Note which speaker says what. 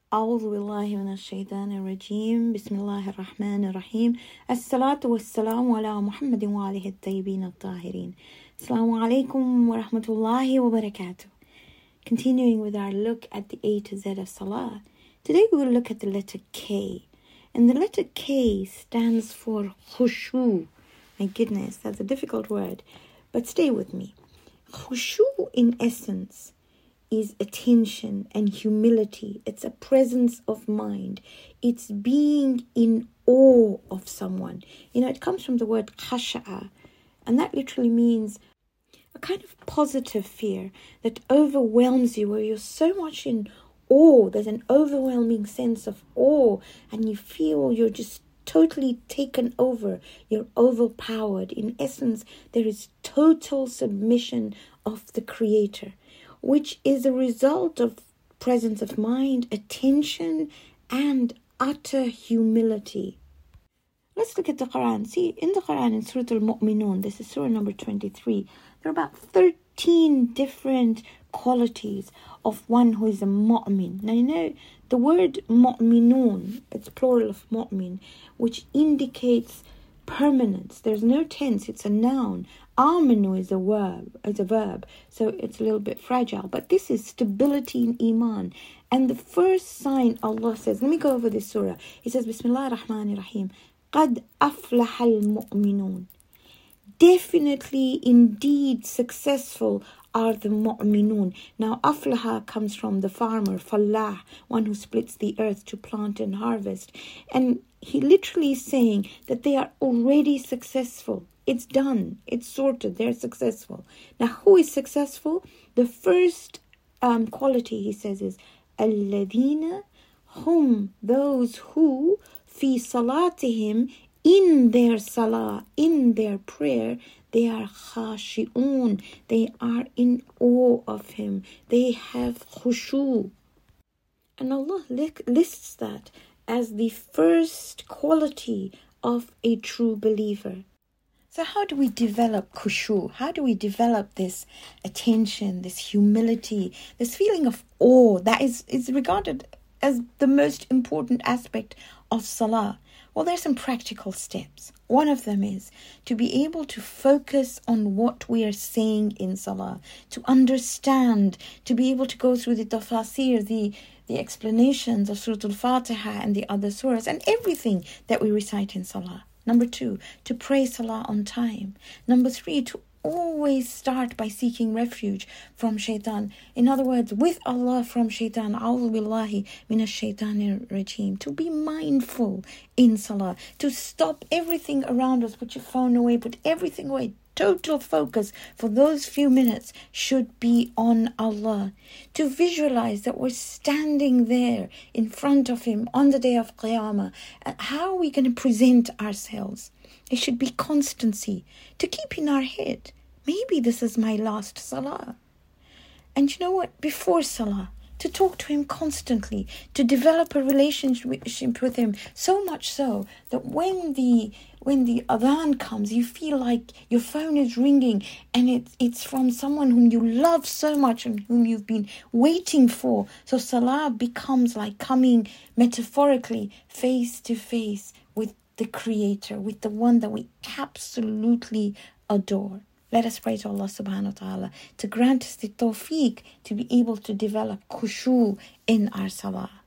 Speaker 1: أعوذ بالله من الشيطان الرجيم بسم الله الرحمن الرحيم الصلاة والسلام على محمد وآله الطيبين الطاهرين Assalamu alaikum wa rahmatullahi wa barakatuh. Continuing with our look at the A to Z of Salah, today we will look at the letter K. And the letter K stands for khushu. My goodness, that's a difficult word, but stay with me. Khushu in essence is attention and humility. It's a presence of mind. It's being in awe of someone. It comes from the word khasha'a, and that literally means a kind of positive fear that overwhelms you, where you're so much in awe. There's an overwhelming sense of awe, and you feel you're just totally taken over. You're overpowered. In essence, there is total submission of the Creator, which is a result of presence of mind, attention, and utter humility. Let's look at the Quran. See, in the Quran, in Surah Al-Mu'minun, this is Surah number 23, there are about 13 different qualities of one who is a mu'min. Now, the word mu'minun, it's plural of mu'min, which indicates permanence. There's no tense, it's a noun. Amanu is a verb, so it's a little bit fragile. But this is stability in Iman. And the first sign Allah says, let me go over this surah. He says, Bismillah ar-Rahman ar-Rahim, قَدْ أَفْلَحَ الْمُؤْمِنُونَ. Definitely, indeed, successful are the mu'minun. Now, aflaha comes from the farmer, fallah, one who splits the earth to plant and harvest. And he literally is saying that they are already successful. It's done. It's sorted. They're successful. Now, who is successful? The first quality, he says, is الَّذِينَ hum, those who, fi salatihim, in their salah, in their prayer, they are khashi'un. They are in awe of Him. They have khushu. And Allah lists that as the first quality of a true believer. So how do we develop khushu? How do we develop this attention, this humility, this feeling of awe that is regarded as the most important aspect of salah? Well, there's some practical steps. One of them is to be able to focus on what we are saying in salah, to understand, to be able to go through the tafasir, the explanations of Surah Al-Fatiha and the other surahs and everything that we recite in salah. Number 2, to pray salah on time. Number 3, to always start by seeking refuge from shaitan. In other words, with Allah from shaitan. A'udhu billahi minash shaitanir rajim. To be mindful in salah. To stop everything around us. Put your phone away. Put everything away. Total focus for those few minutes should be on Allah. To visualize that we're standing there in front of Him on the day of Qiyamah. And how are we going to present ourselves? It should be constancy. To keep in our head, maybe this is my last salah. And you know what? Before salah, to talk to Him constantly, to develop a relationship with Him, so much so that when the adhan comes, you feel like your phone is ringing and it's from someone whom you love so much and whom you've been waiting for. So salah becomes like coming metaphorically face to face with the Creator, with the one that we absolutely adore. Let us pray to Allah subhanahu wa ta'ala to grant us the tawfiq to be able to develop khushu in our salah.